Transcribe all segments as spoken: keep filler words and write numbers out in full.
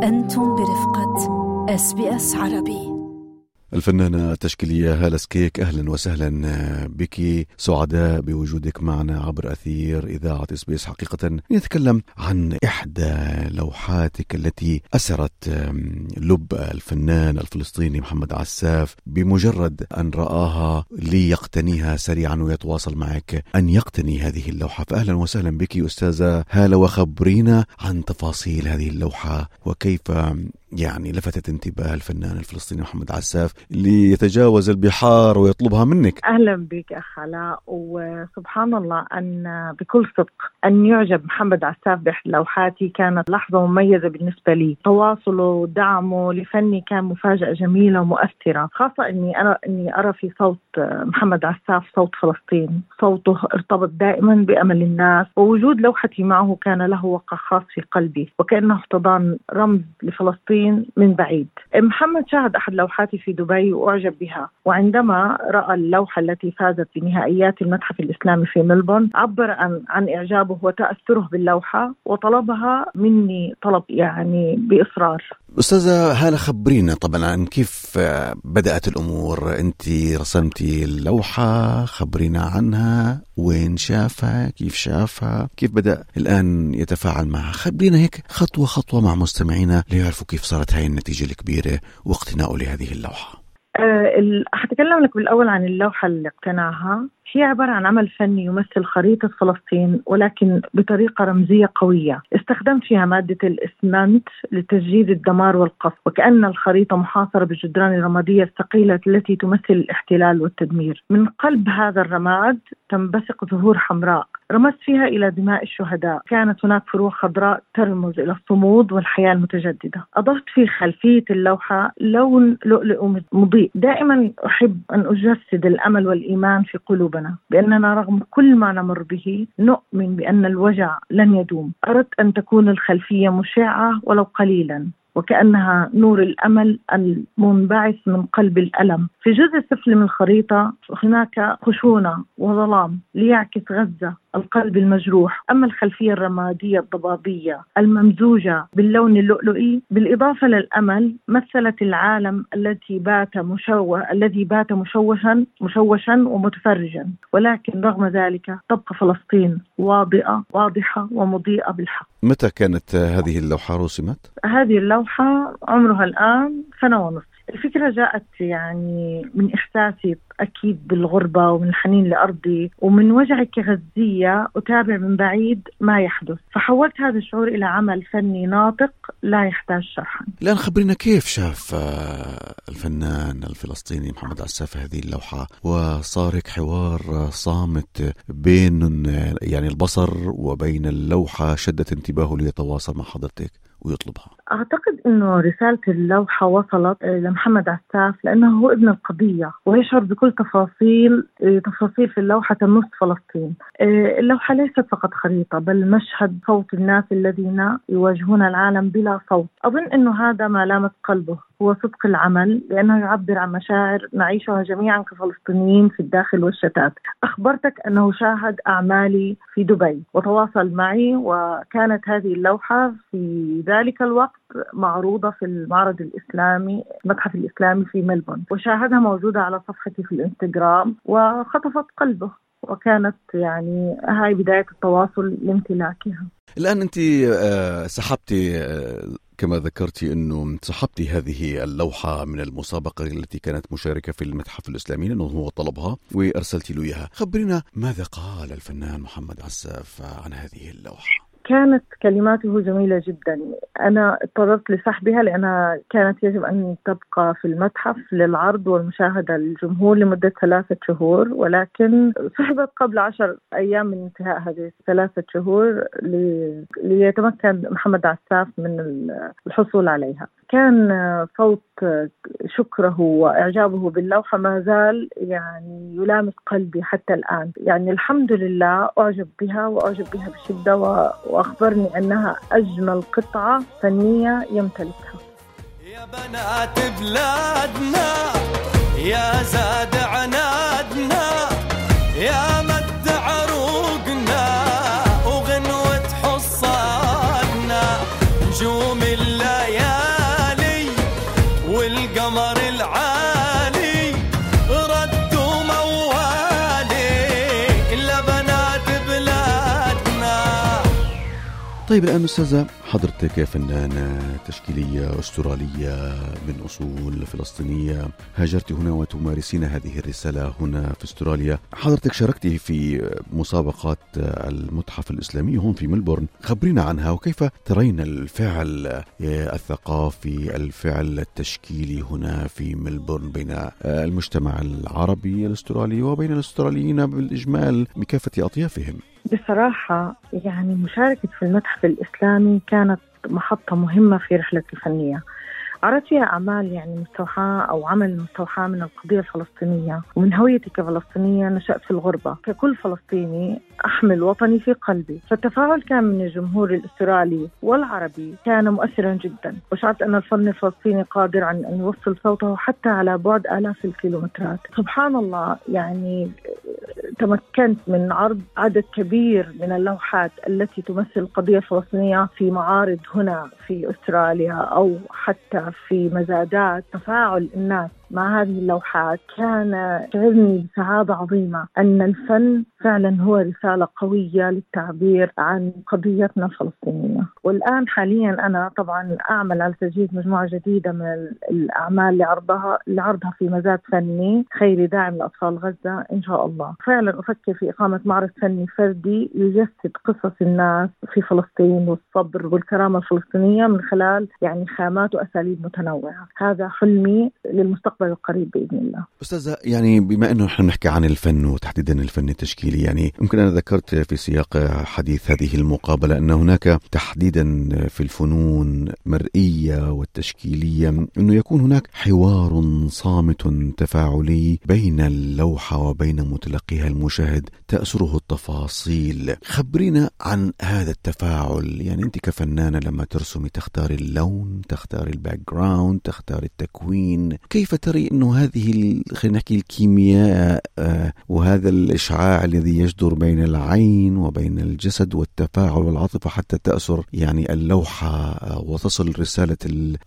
أنتم برفقة إس بي إس عربي. الفنانة التشكيلية هالة سكيك، أهلا وسهلا بك، سعداء بوجودك معنا عبر أثير إذاعة إس بي إس. حقيقة نتكلم عن إحدى لوحاتك التي أسرت لب الفنان الفلسطيني محمد عساف بمجرد أن رآها ليقتنيها سريعا ويتواصل معك أن يقتني هذه اللوحة. فأهلا وسهلا بك أستاذة هالة، وخبرينا عن تفاصيل هذه اللوحة وكيف يعني لفتت انتباه الفنان الفلسطيني محمد عساف ليتجاوز البحار ويطلبها منك. أهلا بك أخ علاء، وسبحان الله أن بكل صدق أن يعجب محمد عساف بإحدى لوحاتي كانت لحظة مميزة بالنسبة لي. تواصله ودعمه لفني كان مفاجأة جميلة ومؤثرة، خاصة أني أنا أني أرى في صوت محمد عساف صوت فلسطين. صوته ارتبط دائما بأمل الناس، ووجود لوحتي معه كان له وقع خاص في قلبي، وكأنه احتضان رمز لفلسطين من بعيد. محمد شاهد أحد لوحاتي في دبي وأعجب بها، وعندما رأى اللوحة التي فازت بنهائيات المتحف الإسلامي في ملبورن عبر عن, عن إعجابه وتأثره باللوحة وطلبها مني طلب يعني بإصرار. أستاذة هالة، خبرينا طبعا عن كيف بدأت الأمور. أنت رسمتي اللوحة، خبرينا عنها، وين شافها، كيف شافها، كيف بدأ الآن يتفاعل معها. خبرينا هيك خطوة خطوة مع مستمعينا ليعرفوا كيف صارت هاي النتيجة الكبيرة واقتناؤه لهذه اللوحة. أه حتكلم لك بالأول عن اللوحة اللي اقتناها. هي عبارة عن عمل فني يمثل خريطة فلسطين، ولكن بطريقة رمزية قوية. استخدمت فيها مادة الإسمنت لتجديد الدمار والقصف، وكأن الخريطة محاصرة بالجدران الرمادية الثقيلة التي تمثل الاحتلال والتدمير. من قلب هذا الرماد تنبثق زهور حمراء رمزت فيها إلى دماء الشهداء. كانت هناك فروع خضراء ترمز إلى الصمود والحياة المتجددة. أضفت في خلفية اللوحة لون لؤلؤ مضيء. دائما أحب أن أجسد الأمل والإيمان في قلوبنا بأننا رغم كل ما نمر به نؤمن بأن الوجع لن يدوم. أردت أن تكون الخلفية مشعة ولو قليلا، وكأنها نور الأمل المنبعث من قلب الألم. في جزء السفلي من الخريطة هناك خشونة وظلام ليعكس غزة القلب المجروح. أما الخلفية الرمادية الضبابية الممزوجة باللون اللؤلؤي بالإضافة للأمل مثلت العالم الذي بات مشوه الذي بات مشوشا مشوشا ومتفرجا، ولكن رغم ذلك تبقى فلسطين واضئة واضحة ومضيئة بالحق. متى كانت هذه اللوحة رسمت؟ هذه اللوحة عمرها الآن سنة ونصف. الفكرة جاءت يعني من إحساسي أكيد بالغربة ومن الحنين لأرضي ومن وجعي كغزية أتابع من بعيد ما يحدث، فحولت هذا الشعور إلى عمل فني ناطق لا يحتاج شرحا. الآن خبرنا كيف شاف الفنان الفلسطيني محمد عساف هذه اللوحة، وصار هيك حوار صامت بين يعني البصر وبين اللوحة شدت انتباهه ليتواصل مع حضرتك ويطلبها. أعتقد أنه رسالة اللوحة وصلت لمحمد عساف لأنه هو ابن القضية ويشعر بكل تفاصيل تفاصيل في اللوحة تمس فلسطين. اللوحة ليست فقط خريطة بل مشهد صوت الناس الذين يواجهون العالم بلا صوت. أظن أنه هذا ما لامس قلبه هو صدق العمل، لأنه يعبر عن مشاعر نعيشها جميعا كفلسطينيين في الداخل والشتات. أخبرتك أنه شاهد أعمالي في دبي وتواصل معي، وكانت هذه اللوحة في ذلك الوقت معروضة في المعرض الإسلامي المتحف الإسلامي في ملبورن، وشاهدها موجودة على صفحتي في الإنستغرام وخطفت قلبه، وكانت يعني هاي بداية التواصل لامتلاكها. الآن أنت سحبتي كما ذكرتي أنه سحبتي هذه اللوحة من المسابقة التي كانت مشاركة في المتحف الإسلامي لأنه هو طلبها وأرسلتي له إياها. خبرنا ماذا قال الفنان محمد عساف عن هذه اللوحة؟ كانت كلماته جميلة جدا. أنا اضطررت لسحبها لأنها كانت يجب أن تبقى في المتحف للعرض والمشاهدة للجمهور لمدة ثلاثة شهور، ولكن سحبت قبل عشر أيام من انتهاء هذه الثلاثة شهور ليتمكن محمد عساف من الحصول عليها. كان صوت شكره وإعجابه باللوحة ما زال يعني يلامس قلبي حتى الآن. يعني الحمد لله أعجب بها وأعجب بها بشدة، وأخبرني أنها أجمل قطعة فنية يمتلكها. يا بنات بلادنا يا زاد عنادنا يا مد عروقنا وغنوة حصادنا نجوم الليالي طيب الآن أستاذة، حضرتك فنانة تشكيلية أسترالية من أصول فلسطينية، هاجرت هنا وتمارسين هذه الرسالة هنا في أستراليا. حضرتك شاركتي في مسابقات المتحف الإسلامي هون في ملبورن، خبرينا عنها وكيف ترين الفعل الثقافي، الفعل التشكيلي هنا في ملبورن بين المجتمع العربي الأسترالي وبين الأستراليين بالإجمال بكافة أطيافهم. بصراحة يعني مشاركة في المتحف الإسلامي كانت محطة مهمة في رحلتي الفنية. عرضت فيها أعمال يعني مستوحاة أو عمل مستوحاة من القضية الفلسطينية ومن هويتي كفلسطينية. نشأت في الغربة، ككل فلسطيني أحمل وطني في قلبي، فالتفاعل كان من الجمهور الأسترالي والعربي كان مؤثرا جدا، وشعرت أن الفن الفلسطيني قادر عن أن يوصل صوته حتى على بعد آلاف الكيلومترات. سبحان الله، يعني تمكنت من عرض عدد كبير من اللوحات التي تمثل القضية الفلسطينية في معارض هنا في أستراليا أو حتى في مزادات. تفاعل الناس مع هذه اللوحات كان شعرني بسعادة عظيمة أن الفن فعلا هو رسالة قوية للتعبير عن قضيتنا الفلسطينية. والآن حاليا أنا طبعا أعمل على تجهيز مجموعة جديدة من الأعمال لعرضها لعرضها في مزاد فني خيري داعم لأطفال غزة إن شاء الله. فعلا أفكر في إقامة معرض فني فردي يجسد قصص الناس في فلسطين والصبر والكرامة الفلسطينية من خلال يعني خامات وأساليب متنوعة. هذا حلمي للمستقبل القريب بإذن الله. أستاذة، يعني بما أنه نحن نحكي عن الفن وتحديدا الفن التشكيلي، يعني يمكن أنا ذكرت في سياق حديث هذه المقابلة أن هناك تحديدا في الفنون مرئية والتشكيلية أنه يكون هناك حوار صامت تفاعلي بين اللوحة وبين متلقيها المشاهد تأثره التفاصيل. خبرينا عن هذا التفاعل. يعني أنت كفنانة لما ترسمي تختاري اللون، تختاري الباك جراوند، تختاري التكوين، كيف ترى إنه هذه خلينا نحكي الكيمياء آه وهذا الإشعاع الذي يجدر بين العين وبين الجسد والتفاعل والعاطفة حتى تأثر يعني اللوحة آه وتصل رسالة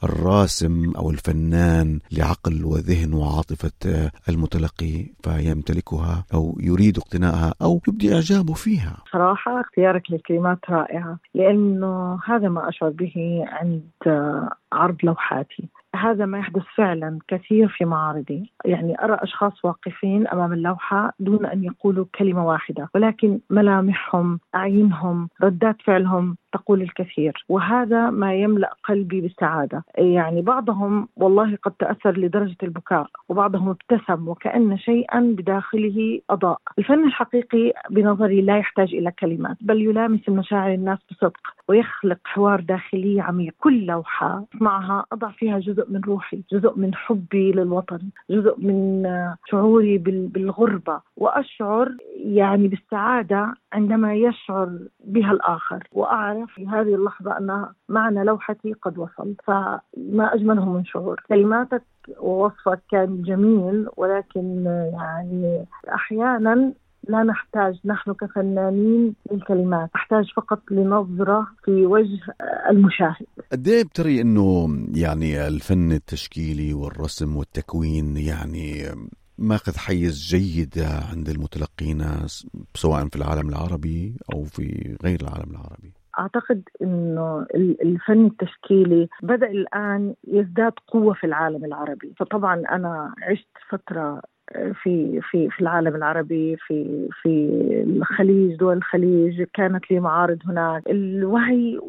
الراسم أو الفنان لعقل وذهن وعاطفة آه المتلقي فيمتلكها أو يريد اقتناءها أو يبدي إعجابه فيها؟ صراحة اختيارك للكلمات رائعة، لأنه هذا ما أشعر به عند آه عرض لوحاتي. هذا ما يحدث فعلا كثير في معارضي. يعني أرى أشخاص واقفين أمام اللوحة دون أن يقولوا كلمة واحدة، ولكن ملامحهم، أعينهم، ردات فعلهم تقول الكثير، وهذا ما يملأ قلبي بالسعادة. يعني بعضهم والله قد تأثر لدرجة البكاء، وبعضهم ابتسم وكأن شيئا بداخله أضاء. الفن الحقيقي بنظري لا يحتاج إلى كلمات، بل يلامس المشاعر الناس بصدق ويخلق حوار داخلي عميق. كل لوحة معها أضع فيها جزء من روحي، جزء من حبي للوطن، جزء من شعوري بالغربة، وأشعر يعني بالسعادة عندما يشعر بها الآخر، وأعرف في هذه اللحظة أن معنى لوحتي قد وصل. فما أجمله من شعور. كلماتك ووصفك كان جميل، ولكن يعني أحيانا لا نحتاج نحن كفنانين للكلمات، نحتاج فقط لنظرة في وجه المشاهد. قد ايه بتري انه يعني الفن التشكيلي والرسم والتكوين يعني ماخذ حيز جيد عند المتلقين سواء في العالم العربي او في غير العالم العربي؟ أعتقد أنه الفن التشكيلي بدأ الآن يزداد قوة في العالم العربي. فطبعا أنا عشت فترة في في في العالم العربي، في في الخليج، دول الخليج، كانت لي معارض هناك. الوعي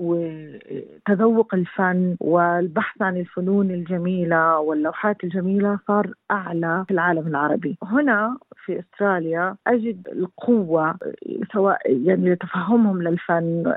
وتذوق الفن والبحث عن الفنون الجميلة واللوحات الجميلة صار أعلى في العالم العربي. هنا في أستراليا أجد القوة، سواء يعني تفهمهم للفن،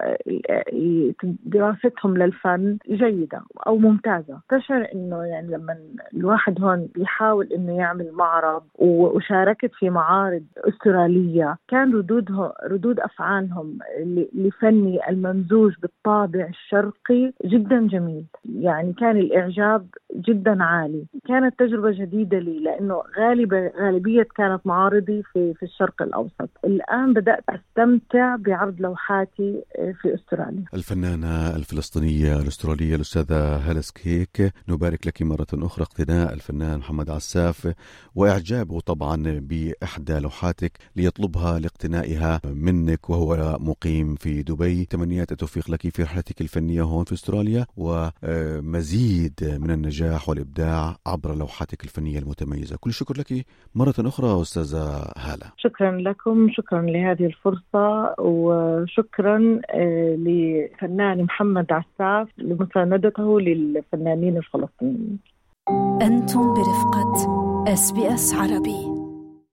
دراستهم للفن جيدة أو ممتازة. تشعر إنه يعني لما الواحد هون بيحاول إنه يعمل معرض، وشاركت في معارض أسترالية، كان ردودهم ردود أفعالهم لفني الممزوج بالطابع الشرقي جدا جميل. يعني كان الإعجاب جدا عالي. كانت تجربة جديدة لي، لأنه غالبا غالبية كانت معارضي في في الشرق الأوسط. الآن بدأت أستمتع بعرض لوحاتي في أستراليا. الفنانة الفلسطينية الأسترالية الأستاذة هالة سكيك، نبارك لك مرة أخرى اقتناء الفنان محمد عساف وإعجابه طبعا بإحدى لوحاتك ليطلبها لاقتنائها منك وهو مقيم في دبي. تمنيات التوفيق لك في رحلتك الفنية هون في أستراليا، ومزيد من النجاح والإبداع عبر لوحاتك الفنية المتميزة. كل شكر لك مرة أخرى أستاذة هالة. شكرا لكم، شكرا لهذه الفرصة، وشكرا لفنان محمد عساف لمساندته للفنانين الفلسطينيين. أنتم برفقة إس بي إس عربي.